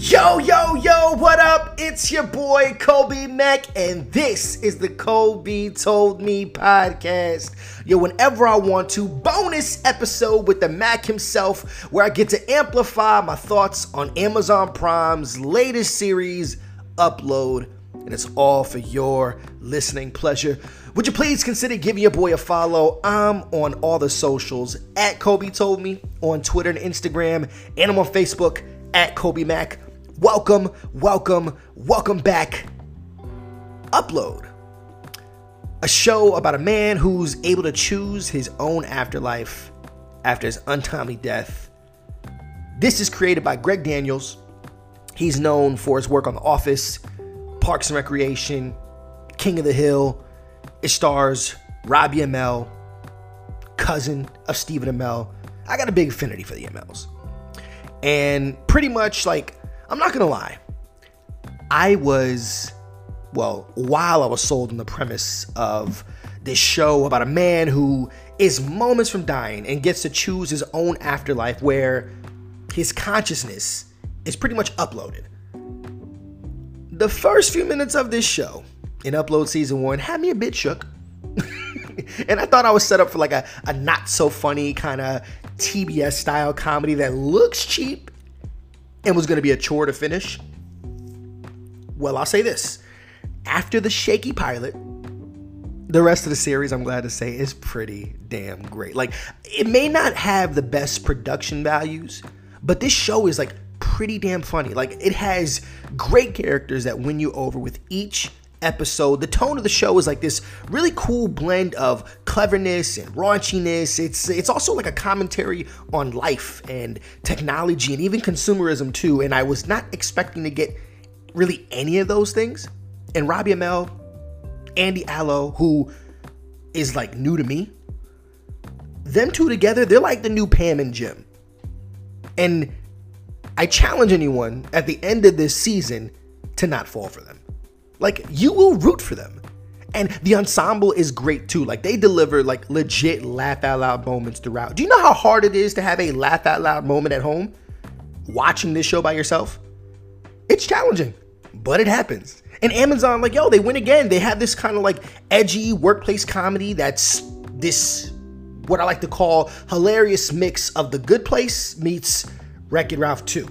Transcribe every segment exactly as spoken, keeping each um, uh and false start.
Yo, yo, yo, what up? It's your boy, Kobe Mack, and this is the Kobe Told Me podcast. Yo, whenever I want to, bonus episode with the Mac himself, where I get to amplify my thoughts on Amazon Prime's latest series, Upload, and it's all for your listening pleasure. Would you please consider giving your boy a follow? I'm on all the socials, at Kobe Told Me, on Twitter and Instagram, and I'm on Facebook, at Kobe Mack. Welcome, welcome, welcome back. Upload. A show about a man who's able to choose his own afterlife after his untimely death. This is created by Greg Daniels. He's known for his work on The Office, Parks and Recreation, King of the Hill. It stars Robbie Amell, cousin of Stephen Amell. I got a big affinity for the Amells. And pretty much, like, I'm not gonna lie, I was, well, while I was sold on the premise of this show about a man who is moments from dying and gets to choose his own afterlife where his consciousness is pretty much uploaded. The first few minutes of this show in Upload Season one had me a bit shook. And I thought I was set up for like a, a not so funny kind of T B S style comedy that looks cheap and was going to be a chore to finish. Well, I'll say this. After the shaky pilot, the rest of the series, I'm glad to say, is pretty damn great. Like, it may not have the best production values, but this show is like pretty damn funny. Like, it has great characters that win you over with each episode. The tone of the show is like this really cool blend of cleverness and raunchiness. It's it's also like a commentary on life and technology and even consumerism too. And I was not expecting to get really any of those things. And Robbie Amell, Andy Allo, who is like new to me, them two together, they're like the new Pam and Jim. And I challenge anyone at the end of this season to not fall for them. Like, you will root for them. And the ensemble is great too. Like, they deliver like legit laugh out loud moments throughout. Do you know how hard it is to have a laugh out loud moment at home watching this show by yourself? It's challenging, but it happens. And Amazon, like, yo, they win again. They have this kind of like edgy workplace comedy that's this, what I like to call, hilarious mix of The Good Place meets Wreck-It Ralph two.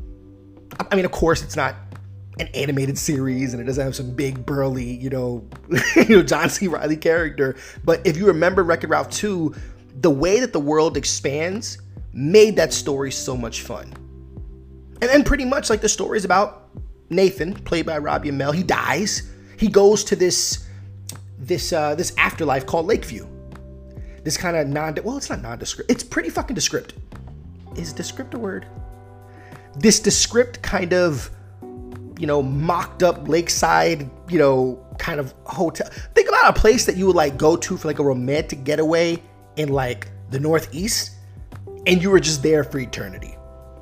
I mean, of course, it's not an animated series and it doesn't have some big burly, you know, you know, John C. Reilly character. But if you remember Wreck-It Ralph two, the way that the world expands made that story so much fun. And then pretty much like the story is about Nathan, played by Robbie Amell. He dies. He goes to this this uh, this afterlife called Lakeview. This kind of non well, it's not nondescript. It's pretty fucking descript. Is descript a word? This descript kind of, you know, mocked up lakeside, you know, kind of hotel. Think about a place that you would like go to for like a romantic getaway in like the Northeast, and you were just there for eternity.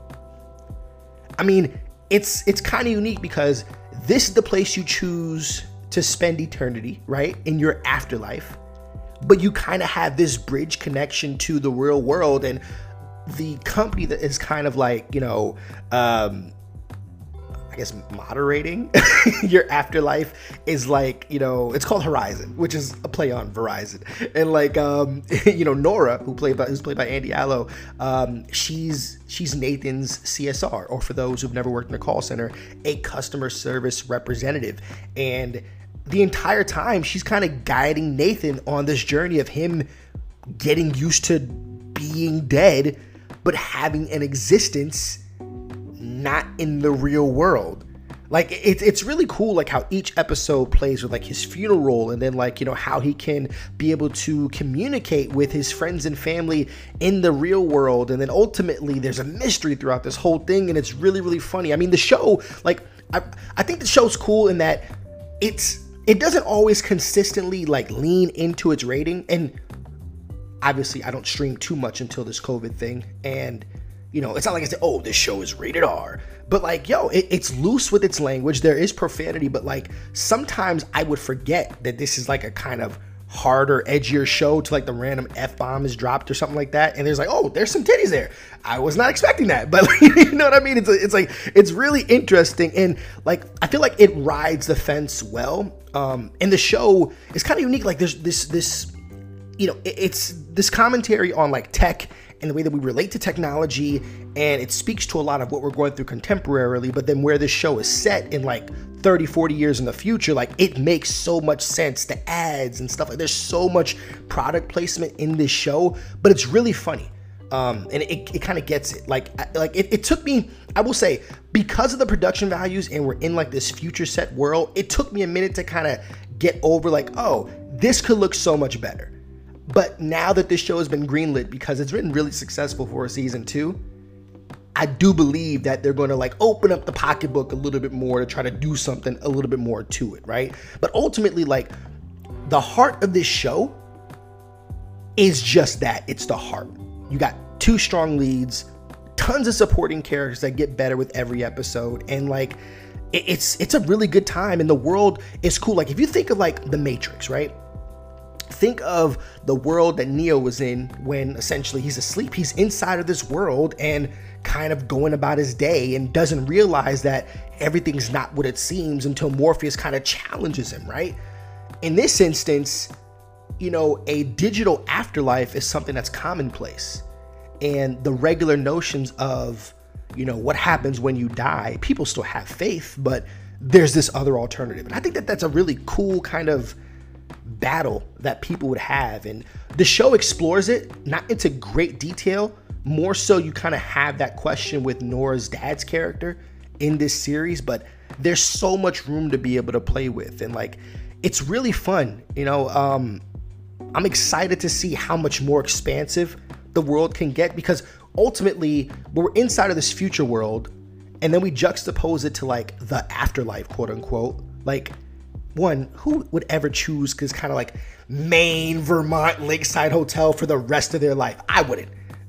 I mean, it's it's kind of unique because this is the place you choose to spend eternity, right? In your afterlife. But you kind of have this bridge connection to the real world, and the company that is kind of like, you know, um, I guess moderating your afterlife is like, you know, it's called Horizon, which is a play on Verizon. And like, um, you know, Nora, who played by, who's played by Andy Allo, um, she's she's Nathan's C S R, or for those who've never worked in a call center, a customer service representative. And the entire time, she's kind of guiding Nathan on this journey of him getting used to being dead, but having an existence not in the real world. Like, it, it's really cool, like how each episode plays with like his funeral, and then like, you know, how he can be able to communicate with his friends and family in the real world. And then ultimately there's a mystery throughout this whole thing, and it's really, really funny. I mean, the show, like, I, I think the show's cool in that it's, it doesn't always consistently like lean into its rating. And obviously I don't stream too much until this COVID thing, and you know, it's not like I say, oh, this show is rated R, but like, yo, it, it's loose with its language. There is profanity, but like sometimes I would forget that this is like a kind of harder, edgier show to like the random F-bomb is dropped or something like that. And there's like, oh, there's some titties there. I was not expecting that. But like, you know what I mean? It's, it's like, it's really interesting. And like, I feel like it rides the fence well. Um, and the show is kind of unique. Like there's this, this, you know, it, it's this commentary on like tech and the way that we relate to technology, and it speaks to a lot of what we're going through contemporarily, but then where this show is set in like thirty, forty years in the future, like it makes so much sense, the ads and stuff. Like there's so much product placement in this show, but it's really funny. Um, and it, it kind of gets it. Like, like it, it took me, I will say, because of the production values and we're in like this future set world, it took me a minute to kind of get over like, oh, this could look so much better. But now that this show has been greenlit because it's been really successful for a season two, I do believe that they're going to like open up the pocketbook a little bit more to try to do something a little bit more to it, right? But ultimately, like the heart of this show is just that. It's the heart. You got two strong leads, tons of supporting characters that get better with every episode, and like it, it's it's a really good time, and the world is cool. Like if you think of like The Matrix, right? Think of the world that Neo was in when essentially he's asleep. He's inside of this world and kind of going about his day and doesn't realize that everything's not what it seems until Morpheus kind of challenges him, right? In this instance, you know, a digital afterlife is something that's commonplace. And the regular notions of, you know, what happens when you die, people still have faith, but there's this other alternative. And I think that that's a really cool kind of battle that people would have, and the show explores it not into great detail. More so you kind of have that question with Nora's dad's character in this series, but there's so much room to be able to play with, and like it's really fun. You know, um I'm excited to see how much more expansive the world can get, because ultimately we're inside of this future world and then we juxtapose it to like the afterlife, quote unquote. Like, one, who would ever choose this kind of like Maine, Vermont lakeside hotel for the rest of their life? I wouldn't.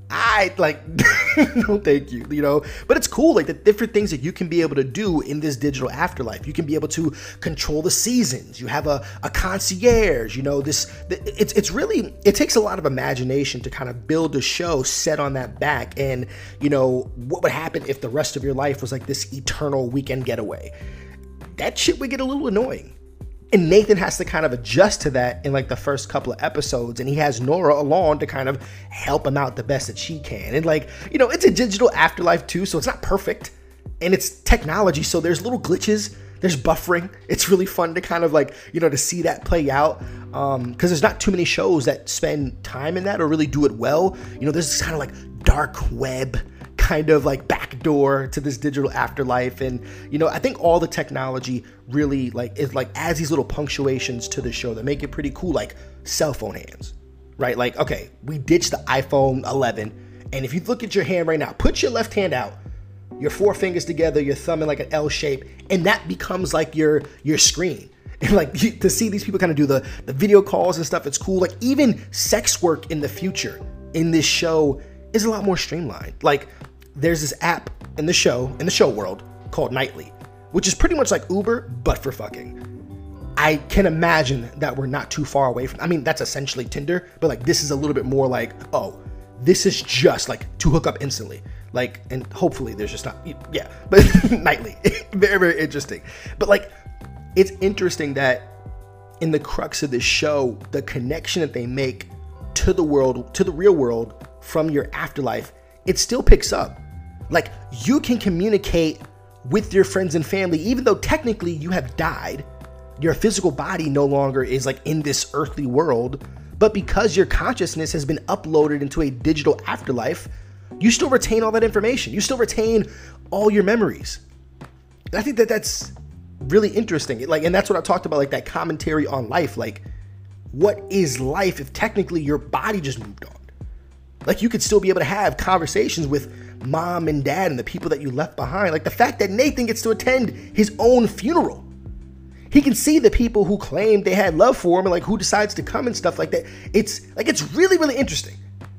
I like, no, thank you, you know, but it's cool. Like the different things that you can be able to do in this digital afterlife. You can be able to control the seasons. You have a, a concierge, you know, this, it's, it's really, it takes a lot of imagination to kind of build a show set on that back. And, you know, what would happen if the rest of your life was like this eternal weekend getaway? That shit would get a little annoying. And Nathan has to kind of adjust to that in like the first couple of episodes. And he has Nora along to kind of help him out the best that she can. And like, you know, it's a digital afterlife too, so it's not perfect. And it's technology, so there's little glitches, there's buffering. It's really fun to kind of like, you know, to see that play out. Um, because there's not too many shows that spend time in that or really do it well. You know, there's this kind of like dark web kind of like backdoor to this digital afterlife. And, you know, I think all the technology really like is like adds these little punctuations to the show that make it pretty cool, like cell phone hands, right? Like, okay, we ditched the iPhone eleven. And if you look at your hand right now, put your left hand out, your four fingers together, your thumb in like an L shape, and that becomes like your, your screen. And like to see these people kind of do the, the video calls and stuff, it's cool. Like even sex work in the future in this show is a lot more streamlined. Like there's this app in the show, in the show world called Nightly, which is pretty much like Uber, but for fucking. I can imagine that we're not too far away from, I mean, that's essentially Tinder, but like this is a little bit more like, oh, this is just like to hook up instantly. Like, and hopefully there's just not, yeah, but Nightly, very, very interesting. But like, it's interesting that in the crux of this show, the connection that they make to the world, to the real world from your afterlife, it still picks up. Like you can communicate with your friends and family, even though technically you have died. Your physical body no longer is like in this earthly world, but because your consciousness has been uploaded into a digital afterlife, you still retain all that information. You still retain all your memories. And I think that that's really interesting. Like, and that's what I talked about, like that commentary on life. Like, what is life if technically your body just moved on? Like you could still be able to have conversations with mom and dad and the people that you left behind. Like the fact that Nathan gets to attend his own funeral. He can see the people who claimed they had love for him and like who decides to come and stuff like that. It's like, it's really, really interesting.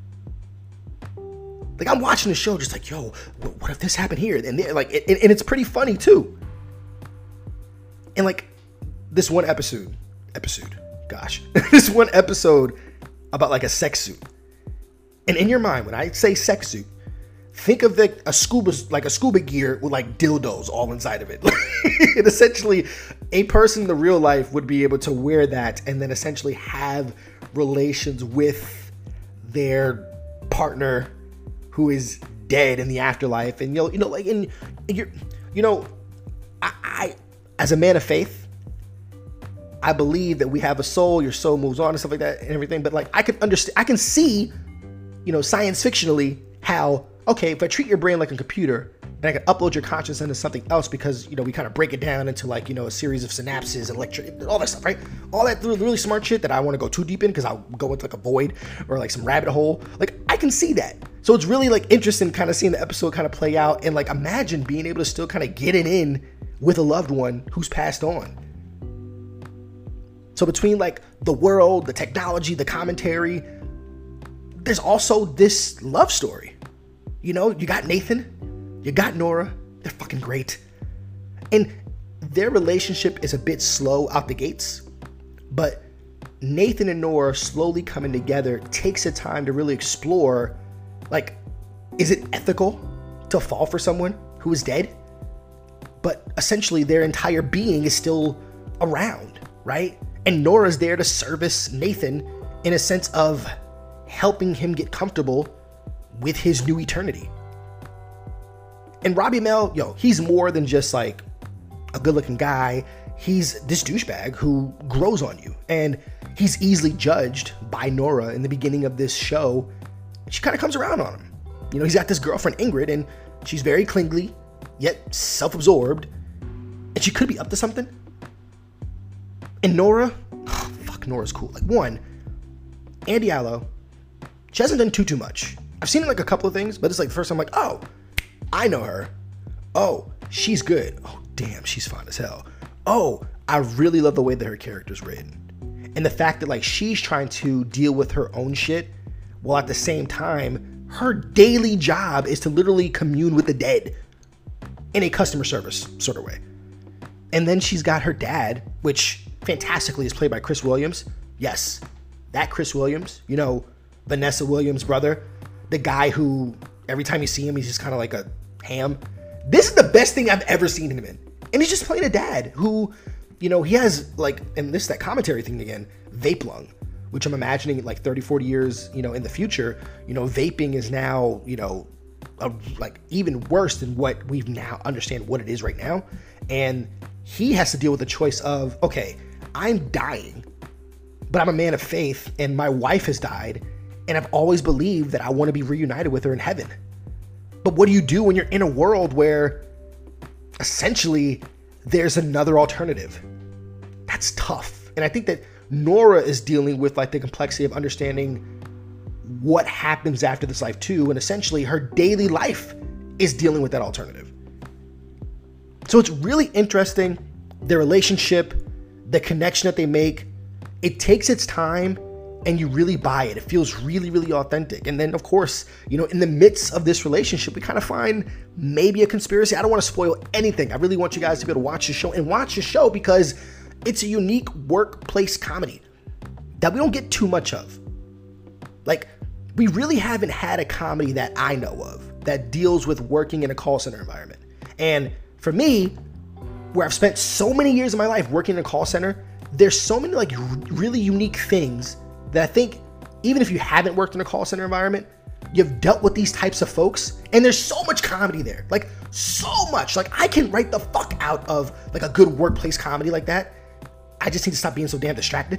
Like I'm watching the show just like, yo, what if this happened here? And they're like, and, and it's pretty funny too. And like this one episode, episode, gosh, this one episode about like a sex suit. And in your mind, when I say sex suit, think of the, a scuba, like a scuba gear with like dildos all inside of it. And essentially, a person in the real life would be able to wear that and then essentially have relations with their partner who is dead in the afterlife. And you know, you know, like in you're, you know, I, I as a man of faith, I believe that we have a soul. Your soul moves on and stuff like that and everything. But like, I can understand, I can see, you know, science fictionally how. Okay, if I treat your brain like a computer and I can upload your consciousness into something else because, you know, we kind of break it down into like, you know, a series of synapses and electric, all that stuff, right? All that really smart shit that I want to go too deep in because I'll go into like a void or like some rabbit hole. Like, I can see that. So it's really like interesting kind of seeing the episode kind of play out and like imagine being able to still kind of get it in with a loved one who's passed on. So between like the world, the technology, the commentary, there's also this love story. You know, you got Nathan, you got Nora, they're fucking great. And their relationship is a bit slow out the gates, but Nathan and Nora slowly coming together takes the time to really explore, like, is it ethical to fall for someone who is dead? But essentially their entire being is still around, right? And Nora's there to service Nathan in a sense of helping him get comfortable with his new eternity. And Robbie Amell, yo, he's more than just like a good looking guy. He's this douchebag who grows on you. And he's easily judged by Nora in the beginning of this show. She kind of comes around on him. You know, he's got this girlfriend, Ingrid, and she's very clingy, yet self-absorbed. And she could be up to something. And Nora, oh, fuck, Nora's cool. Like, one, Andy Allo, she hasn't done too, too much. I've seen like a couple of things, but it's like the first time I'm like, oh, I know her. Oh, she's good. Oh, damn, she's fine as hell. Oh, I really love the way that her character's written. And the fact that like she's trying to deal with her own shit while at the same time, her daily job is to literally commune with the dead in a customer service sort of way. And then she's got her dad, which fantastically is played by Chris Williams. Yes, that Chris Williams, you know, Vanessa Williams' brother. The guy who, every time you see him, he's just kind of like a ham. This is the best thing I've ever seen him in. And he's just playing a dad who, you know, he has like, and this, that commentary thing again, vape lung, which I'm imagining like thirty, forty years, you know, in the future, you know, vaping is now, you know, a, like even worse than what we've now understand what it is right now. And he has to deal with the choice of, okay, I'm dying, but I'm a man of faith and my wife has died. And I've always believed that I want to be reunited with her in heaven. But what do you do when you're in a world where essentially there's another alternative? That's tough. And I think that Nora is dealing with like the complexity of understanding what happens after this life too. And essentially her daily life is dealing with that alternative. So it's really interesting, their relationship, the connection that they make. It takes its time and you really buy it. It feels really, really authentic. And then, of course, you know, in the midst of this relationship, we kind of find maybe a conspiracy. I don't want to spoil anything. I really want you guys to be able to watch the show and watch the show because it's a unique workplace comedy that we don't get too much of. Like, we really haven't had a comedy that I know of that deals with working in a call center environment. And for me, where I've spent so many years of my life working in a call center, there's so many like really unique things that I think even if you haven't worked in a call center environment, you've dealt with these types of folks and there's so much comedy there, like so much. Like I can write the fuck out of like a good workplace comedy like that. I just need to stop being so damn distracted.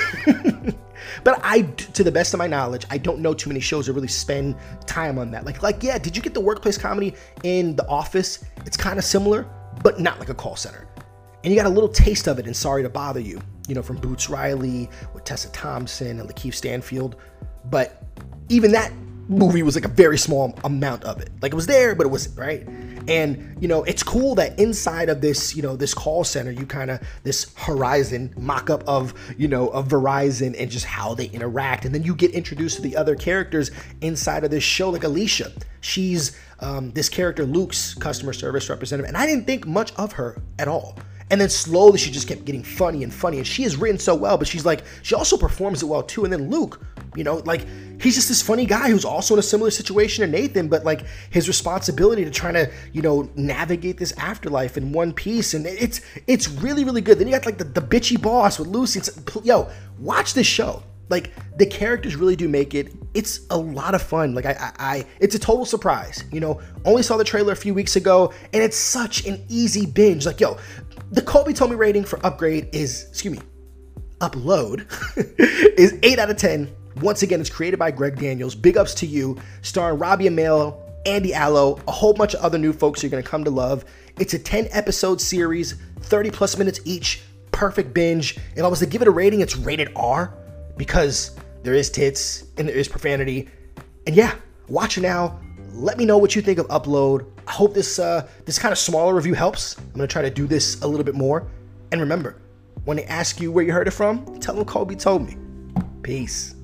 But I, to the best of my knowledge, I don't know too many shows that really spend time on that. Like, like yeah, did you get the workplace comedy in The Office? It's kind of similar, but not like a call center. And you got a little taste of it in Sorry to Bother You, you know, from Boots Riley with Tessa Thompson and Lakeith Stanfield. But even that movie was like a very small amount of it. Like it was there, but it wasn't, right? And, you know, it's cool that inside of this, you know, this call center, you kind of, this Horizon mock-up of, you know, of Verizon and just how they interact. And then you get introduced to the other characters inside of this show, like Alicia. She's um, this character, Luke's customer service representative. And I didn't think much of her at all. And then slowly she just kept getting funny and funny. And she is written so well, but she's like, she also performs it well too. And then Luke, you know, like he's just this funny guy who's also in a similar situation to Nathan, but like his responsibility to trying to, you know, navigate this afterlife in one piece. And it's, it's really, really good. Then you got like the, the bitchy boss with Lucy. It's, yo, watch this show. Like the characters really do make it. It's a lot of fun. Like I, I, I, it's a total surprise. You know, only saw the trailer a few weeks ago, and it's such an easy binge. Like, yo, the Colby Told Me rating for Upgrade is, excuse me, Upload is eight out of ten. Once again, it's created by Greg Daniels. Big ups to you. Starring Robbie Amell, Andy Allo, a whole bunch of other new folks you're gonna come to love. It's a ten episode series, thirty plus minutes each. Perfect binge. If I was to give it a rating, it's rated R, because there is tits and there is profanity. And yeah, watch it now. Let me know what you think of Upload. I hope this uh, this kind of smaller review helps. I'm gonna try to do this a little bit more. And remember, when they ask you where you heard it from, tell them Colby told me. Peace.